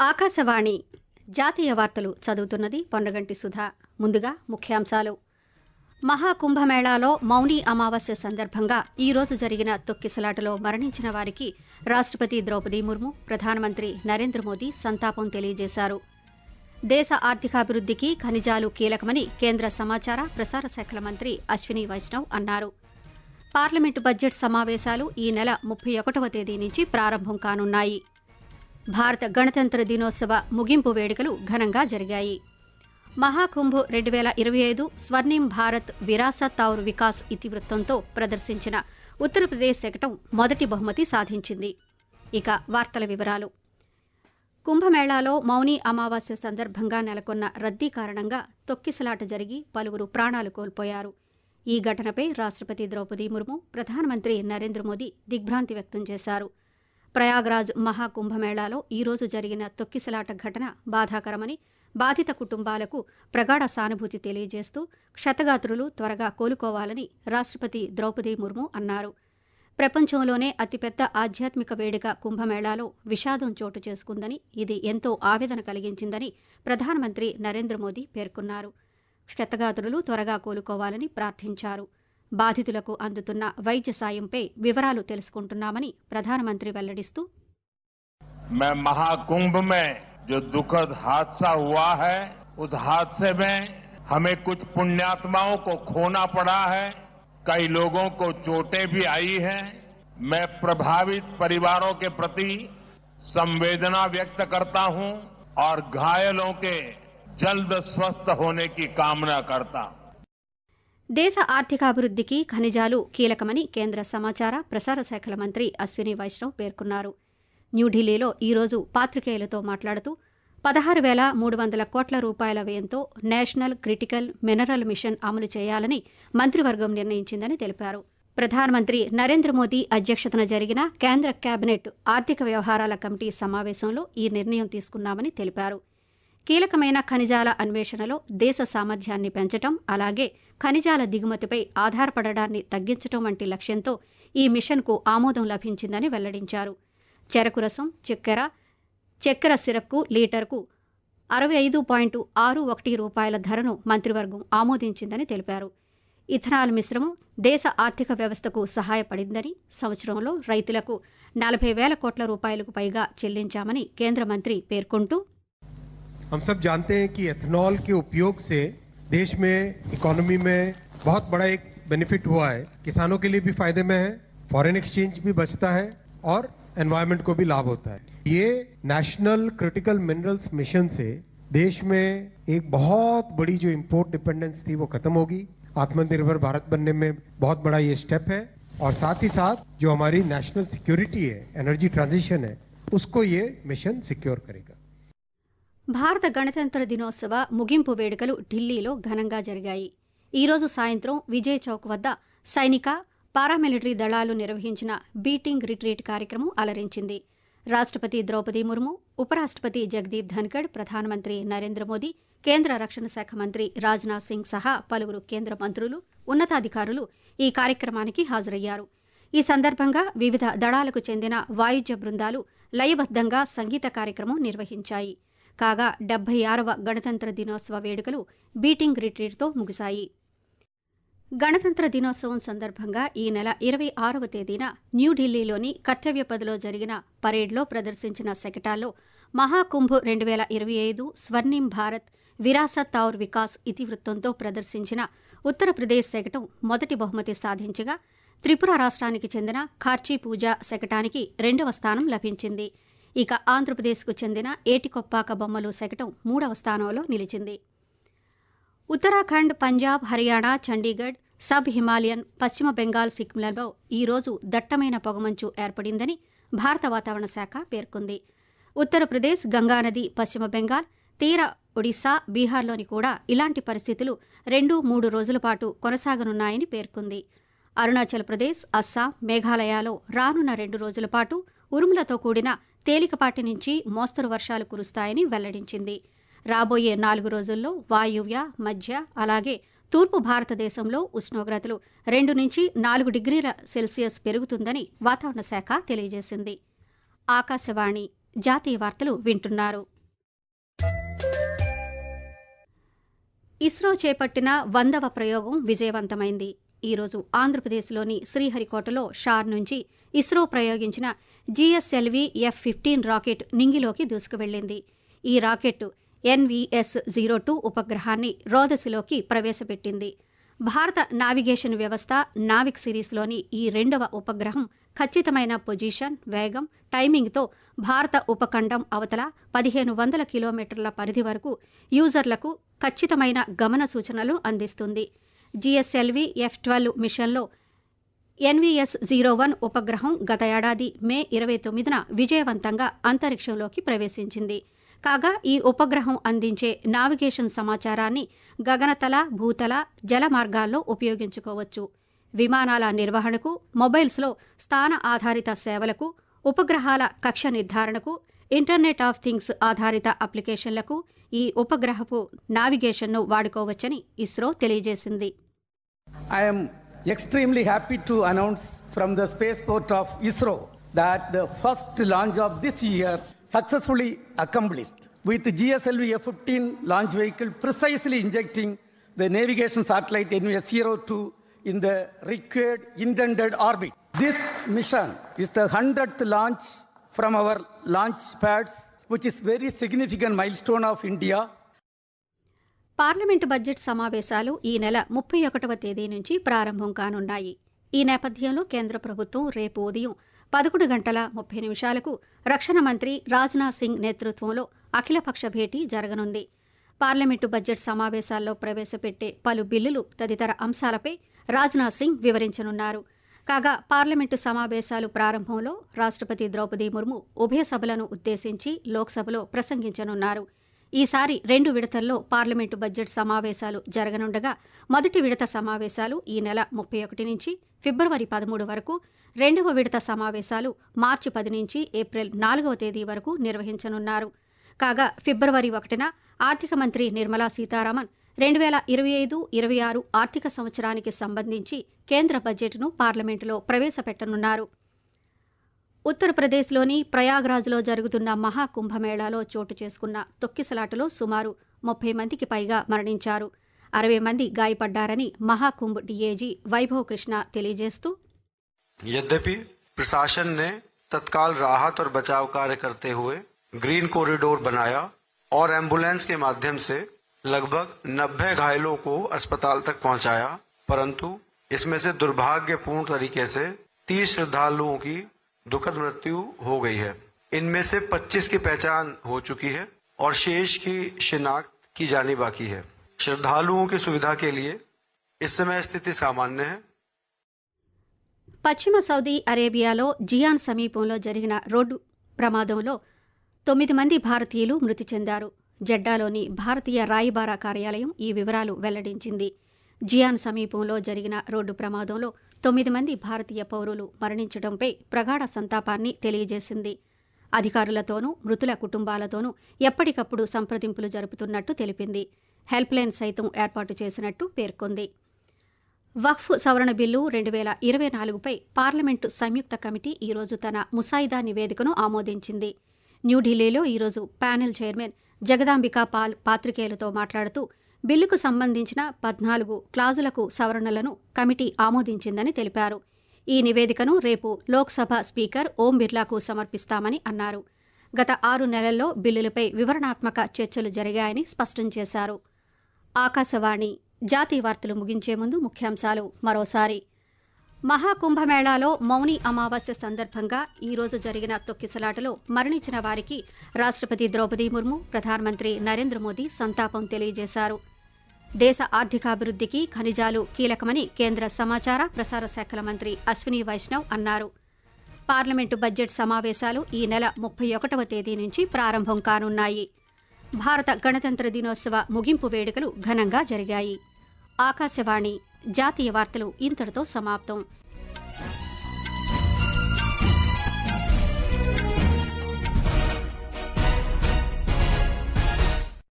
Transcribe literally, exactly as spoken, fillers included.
ఆకాశవాణి జాతీయ వార్తలు చదువుతున్నది పొన్నగంటి సుధా. ముందుగా ముఖ్యాంశాలు. మహాకుంభమేళాలో మౌని అమావాస్య సందర్భంగా ఈ రోజు జరిగిన తొక్కిసలాటలో మరణించిన వారికి రాష్ట్రపతి ద్రౌపది ముర్ము, ప్రధానమంత్రి నరేంద్ర మోదీ సంతాపం తెలియజేశారు. దేశ ఆర్థికాభివృద్ధికి ఖనిజాలు కీలకమని కేంద్ర సమాచార ప్రసార శాఖల మంత్రి అశ్విని వైష్ణవ్ అన్నారు. పార్లమెంటు బడ్జెట్ సమావేశాలు ఈ నెల ముప్పై ఒకటవ తేదీ నుంచి ప్రారంభం కానున్నాయి. భారత గణతంత్ర దినోత్సవ ముగింపు వేడుకలు ఘనంగా జరిగాయి. మహాకుంభ్ రెండు వేల ఇరవై ఐదు స్వర్ణిం భారత్ విరాసత్ ఔర్ వికాస్ ఇతివృత్తంతో ప్రదర్శించిన ఉత్తరప్రదేశ్ శకటం మొదటి బహుమతి సాధించింది. ఇక వార్తల వివరాలు. కుంభమేళాలో మౌని అమావాస్య సందర్భంగా నెలకొన్న రద్దీ కారణంగా తొక్కిసలాట జరిగి పలువురు ప్రాణాలు కోల్పోయారు. ఈ ఘటనపై రాష్ట్రపతి ద్రౌపది ముర్ము, ప్రధానమంత్రి నరేంద్ర మోదీ దిగ్భ్రాంతి వ్యక్తం చేశారు. ప్రయాగ్రాజ్ మహాకుంభమేళాలో ఈ రోజు జరిగిన తొక్కిసలాట ఘటన బాధాకరమని, బాధిత కుటుంబాలకు ప్రగాఢ సానుభూతి తెలియజేస్తూ క్షతగాత్రులు త్వరగా కోలుకోవాలని రాష్ట్రపతి ద్రౌపది ముర్ము అన్నారు. ప్రపంచంలోనే అతిపెద్ద ఆధ్యాత్మిక వేడుక కుంభమేళాలో విషాదం చోటు చేసుకుందని, ఇది ఎంతో ఆవేదన కలిగించిందని ప్రధానమంత్రి నరేంద్ర మోదీ పేర్కొన్నారు. క్షతగాత్రులు త్వరగా కోలుకోవాలని ప్రార్థించారు. బాధితులకు అందుతున్న వైద్య సాయంపై వివరాలు తెలుసుకుంటున్నామని ప్రధానమంత్రి వెల్లడిస్తూ, मैं महाकुंभ में जो दुखद हादसा हुआ है, उस हादसे में हमें कुछ पुण्यात्माओं को खोना पड़ा है, कई लोगों को चोटें भी आई हैं। मैं प्रभावित परिवारों के प्रति संवेदना व्यक्त करता हूं और घायलों के जल्द स्वस्थ होने की कामना करता हूं. దేశ ఆర్థికాభివృద్ధికి ఖనిజాలు కీలకమని కేంద్ర సమాచార ప్రసార శాఖల మంత్రి అశ్విని వైష్ణవ్ పేర్కొన్నారు. న్యూఢిల్లీలో ఈ రోజు పాత్రికేయులతో మాట్లాడుతూ పదహారు వేల మూడు వందల కోట్ల రూపాయల వ్యయంతో నేషనల్ క్రిటికల్ మినరల్ మిషన్ అమలు చేయాలని మంత్రివర్గం నిర్ణయించిందని తెలిపారు. ప్రధానమంత్రి నరేంద్ర మోదీ అధ్యక్షతన జరిగిన కేంద్ర కేబినెట్ ఆర్థిక వ్యవహారాల కమిటీ సమావేశంలో ఈ నిర్ణయం తీసుకున్నామని తెలిపారు. కీలకమైన ఖనిజాల అన్వేషణలో దేశ సామర్థ్యాన్ని పెంచడం, అలాగే ఖనిజాల దిగుమతిపై ఆధారపడడాన్ని తగ్గించడం వంటి లక్ష్యంతో ఈ మిషన్కు ఆమోదం లభించిందని వెల్లడించారు. చెరకు రసం, చక్కెర చక్కెర సిరప్కు లీటర్కు అరవై ఐదు పాయింట్ ఆరు ఒకటి రూపాయల ధరను మంత్రివర్గం ఆమోదించిందని తెలిపారు. ఇథనాల్ మిశ్రమం దేశ ఆర్థిక వ్యవస్థకు సహాయపడిందని, సంవత్సరంలో రైతులకు నలభై వేల కోట్ల రూపాయలకు పైగా చెల్లించామని కేంద్ర మంత్రి పేర్కొంటూ, हम सब जानते हैं कि एथेनॉल के उपयोग से देश में इकोनॉमी में बहुत बड़ा एक बेनिफिट हुआ है. किसानों के लिए भी फायदे में है, फॉरेन एक्सचेंज भी बचता है और एनवायरनमेंट को भी लाभ होता है. ये नेशनल क्रिटिकल मिनरल्स मिशन से देश में एक बहुत बड़ी जो इंपोर्ट डिपेंडेंस थी वो खत्म होगी. आत्मनिर्भर भारत बनने में बहुत बड़ा ये स्टेप है और साथ ही साथ जो हमारी नेशनल सिक्योरिटी है, एनर्जी ट्रांजिशन है, उसको ये मिशन सिक्योर करेगा. భారత గణతంత్ర దినోత్సవ ముగింపు వేడుకలు ఢిల్లీలో ఘనంగా జరిగాయి. ఈ రోజు సాయంత్రం విజయ్ చౌక్ వద్ద సైనిక, పారామిలిటరీ దళాలు నిర్వహించిన బీటింగ్ రిట్రీట్ కార్యక్రమం అలరించింది. రాష్ట్రపతి ద్రౌపది ముర్ము, ఉపరాష్ట్రపతి జగదీప్ ధన్కడ్, ప్రధానమంత్రి నరేంద్ర మోదీ, కేంద్ర రక్షణ శాఖ మంత్రి రాజ్నాథ్ సింగ్ సహా పలువురు కేంద్ర మంత్రులు, ఉన్నతాధికారులు ఈ కార్యక్రమానికి హాజరయ్యారు. ఈ సందర్భంగా వివిధ దళాలకు చెందిన వాయిద్య బృందాలు లయబద్దంగా సంగీత కార్యక్రమం నిర్వహించాయి. కాగా డెబ్బై ఆరవ గణతంత్ర దినోత్సవ వేడుకలు బీటింగ్ రిట్రీట్తో ముగిశాయి. గణతంత్ర దినోత్సవం సందర్భంగా ఈ నెల ఇరవై ఆరవ తేదీన న్యూఢిల్లీలోని కర్తవ్యపథ్లో జరిగిన పరేడ్లో ప్రదర్శించిన శకటాల్లో మహాకుంభ్ రెండు వేల ఇరవై ఐదు స్వర్ణిం భారత్ విరాసత్ ఔర్ వికాస్ ఇతివృత్తంతో ప్రదర్శించిన ఉత్తరప్రదేశ్ శకటం మొదటి బహుమతి సాధించగా, త్రిపుర రాష్ట్రానికి చెందిన ఖార్చీ పూజ శకటానికి రెండవ స్థానం లభించింది. ఇక ఆంధ్రప్రదేశ్కు చెందిన ఏటికొప్పాక బొమ్మలు శకటం మూడవ స్థానంలో నిలిచింది. ఉత్తరాఖండ్, పంజాబ్, హర్యానా, చండీగఢ్, సబ్ హిమాలయన్, పశ్చిమ బెంగాల్, సిక్కింలలో ఈ రోజు దట్టమైన పొగమంచు ఏర్పడిందని భారత వాతావరణ శాఖ పేర్కొంది. ఉత్తరప్రదేశ్, గంగానది, పశ్చిమ బెంగాల్, తీర ఒడిశా, బీహార్లోని కూడా ఇలాంటి పరిస్థితులు రెండు మూడు రోజుల పాటు కొనసాగనున్నాయని పేర్కొంది. అరుణాచల్ ప్రదేశ్, అస్సాం, మేఘాలయలో రానున్న రెండు రోజుల పాటు ఉరుములతో కూడిన తేలికపాటి నుంచి మోస్తరు వర్షాలు కురుస్తాయని వెల్లడించింది. రాబోయే నాలుగు రోజుల్లో వాయువ్య, మధ్య, అలాగే తూర్పు భారతదేశంలో ఉష్ణోగ్రతలు రెండు నుంచి నాలుగు డిగ్రీల సెల్సియస్ పెరుగుతుందని వాతావరణ శాఖ తెలియజేసింది. ఆకాశవాణి జాతీయ వార్తలు వింటున్నారు. ఇస్రో చేపట్టిన వందవ ప్రయోగం విజయవంతమైంది. ఈరోజు ఆంధ్రప్రదేశ్లోని శ్రీహరికోటలో షార్ నుంచి ఇస్రో ప్రయోగించిన జీఎస్ఎల్వీ ఎఫ్ ఫిఫ్టీన్ రాకెట్ నింగిలోకి దూసుకువెళ్లింది. ఈ రాకెట్ ఎన్వీఎస్ జీరో టూ ఉపగ్రహాన్ని రోదసిలోకి ప్రవేశపెట్టింది. భారత నావిగేషన్ వ్యవస్థ నావిక్ సిరీస్లోని ఈ రెండవ ఉపగ్రహం ఖచ్చితమైన పొజిషన్, వేగం, టైమింగ్తో భారత ఉపఖండం అవతల పదిహేను వందల కిలోమీటర్ల పరిధి వరకు యూజర్లకు ఖచ్చితమైన గమన సూచనలు అందిస్తుంది. జీఎస్ఎల్వీ ఎఫ్ ట్వెల్వ్ మిషన్లో ఎన్వీఎస్ జీరో వన్ ఉపగ్రహం గత ఏడాది మే ఇరవై తొమ్మిదిన విజయవంతంగా అంతరిక్షంలోకి ప్రవేశించింది. కాగా ఈ ఉపగ్రహం అందించే నావిగేషన్ సమాచారాన్ని గగనతల, భూతల, జల మార్గాల్లో ఉపయోగించుకోవచ్చు. విమానాల నిర్వహణకు, మొబైల్స్లో స్థాన ఆధారిత సేవలకు, ఉపగ్రహాల కక్ష నిర్ధారణకు, ఇంటర్నెట్ ఆఫ్ థింగ్స్ ఆధారిత అప్లికేషన్లకు ఈ ఉపగ్రహపు నావిగేషన్ను వాడుకోవచ్చని ఇస్రో తెలియజేసింది. I am extremely happy to announce from the spaceport of ISRO that the first launch of this year successfully accomplished with the G S L V F fifteen launch vehicle precisely injecting the navigation satellite N V S zero two in the required intended orbit. This mission is the hundredth launch from our launch pads, which is very significant milestone of India. Parliament budget సమావేశాలు ఈ నెల ముప్పై ఒకటవ తేదీ నుంచి ప్రారంభం కానున్నాయి. ఈ నేపథ్యంలో కేంద్ర ప్రభుత్వం రేపు ఉదయం పదకొండు గంటల ముప్పై నిమిషాలకు రక్షణ మంత్రి రాజ్నాథ్ సింగ్ నేతృత్వంలో అఖిలపక్ష భేటీ జరగనుంది. పార్లమెంటు బడ్జెట్ సమావేశాల్లో ప్రవేశపెట్టే పలు బిల్లులు తదితర అంశాలపై రాజ్నాథ్ సింగ్ వివరించనున్నారు. కాగా పార్లమెంటు సమావేశాలు ప్రారంభంలో రాష్ట్రపతి ద్రౌపది ముర్ము ఉభయ సభలను ఉద్దేశించి లోక్సభలో ప్రసంగించనున్నారు. ఈసారి రెండు విడతల్లో పార్లమెంటు బడ్జెట్ సమావేశాలు జరగనుండగా మొదటి విడత సమావేశాలు ఈ నెల ముప్పై ఒకటి నుంచి ఫిబ్రవరి పదమూడు వరకు, రెండవ విడత సమావేశాలు మార్చి పది నుంచి ఏప్రిల్ నాలుగవ తేదీ వరకు నిర్వహించనున్నారు. కాగా ఫిబ్రవరి ఒకటిన ఆర్థిక మంత్రి నిర్మలా సీతారామన్ రెండు వేల ఇరవై ఐదు ఇరవై ఆరు ఆర్థిక సంవత్సరానికి సంబంధించి కేంద్ర బడ్జెట్ను పార్లమెంటులో ప్రవేశపెట్టనున్నారు. ఉత్తరప్రదేశ్లోని ప్రయాగ్రాజ్లో జరుగుతున్న మహాకుంభమేళాలో చోటు చేసుకున్న తొక్కిసలాటలో సుమారు ముప్పై మందికి పైగా మరణించారు. అరవై మంది గాయపడ్డారని మహాకుంభ్ డీఏజీ వైభవ్ కృష్ణ తెలియజేస్తూ, यद्यपि प्रशासन ने तत्काल राहत और बचाव कार्य करते हुए ग्रीन कॉरिडोर बनाया और एम्बुलेंस के माध्यम से लगभग नब्बे घायलों को अस्पताल तक पहुंचाया, परंतु इसमें से दुर्भाग्यपूर्ण तरीके से तीस श्रद्धालुओं की दुखद मृत्यु हो गई है. इनमें से पच्चीस की पहचान हो चुकी है और शेष की शिनाख्त की जानी बाकी है. श्रद्धालुओं की सुविधा के लिए इस समय स्थिति सामान्य है. పశ్చిమ సౌదీ అరేబియాలో జియాన్ సమీపంలో జరిగిన రోడ్డు ప్రమాదంలో తొమ్మిది మంది భారతీయులు మృతి చెందారు. జెడ్డాలోని భారతీయ రాయబార కార్యాలయం ఈ వివరాలు వెల్లడించింది. జియాన్ సమీపంలో జరిగిన రోడ్డు ప్రమాదంలో తొమ్మిది మంది భారతీయ పౌరులు మరణించడంపై ప్రగాఢ సంతాపాన్ని తెలియజేసింది. అధికారులతోనూ మృతుల కుటుంబాలతోనూ ఎప్పటికప్పుడు సంప్రదింపులు జరుపుతున్నట్టు తెలిపింది. హెల్ప్లైన్ సైతం ఏర్పాటు చేసినట్టు పేర్కొంది. వక్ఫ్ సవరణ బిల్లు రెండు వేల ఇరవై నాలుగుపై పార్లమెంటు సంయుక్త కమిటీ ఈరోజు తన ముసాయిదా నివేదికను ఆమోదించింది. న్యూఢిల్లీలో ఈరోజు ప్యానెల్ చైర్మన్ జగదాంబికా పాల్ పాత్రికేయులతో మాట్లాడుతూ బిల్లుకు సంబంధించిన పద్నాలుగు క్లాజులకు సవరణలను కమిటీ ఆమోదించిందని తెలిపారు. ఈ నివేదికను రేపు లోక్సభ స్పీకర్ ఓం బిర్లాకు సమర్పిస్తామని అన్నారు. గత ఆరు నెలల్లో బిల్లులపై వివరణాత్మక చర్చలు జరిగాయని స్పష్టం చేశారు. ఆకాశవాణి జాతీయ వార్తలు ముగించే ముందు ముఖ్యాంశాలు మరోసారి. మహాకుంభమేళాలో మౌని అమావాస్య సందర్భంగా ఈరోజు జరిగిన తొక్కిసలాటలో మరణించిన వారికి రాష్ట్రపతి ద్రౌపది ముర్ము, ప్రధానమంత్రి నరేంద్ర మోదీ సంతాపం తెలియజేశారు. దేశ ఆర్థికాభివృద్ధికి ఖనిజాలు కీలకమని కేంద్ర సమాచార ప్రసార శాఖల మంత్రి అశ్విని వైష్ణవ్ అన్నారు. పార్లమెంటు బడ్జెట్ సమావేశాలు ఈ నెల ముప్పై ఒకటవ తేదీ నుంచి ప్రారంభం కానున్నాయి. భారత గణతంత్ర దినోత్సవ ముగింపు వేడుకలు ఘనంగా జరిగాయి. ఆకాశవాణి జాతీయ వార్తలు ఇంతటితో సమాప్తం.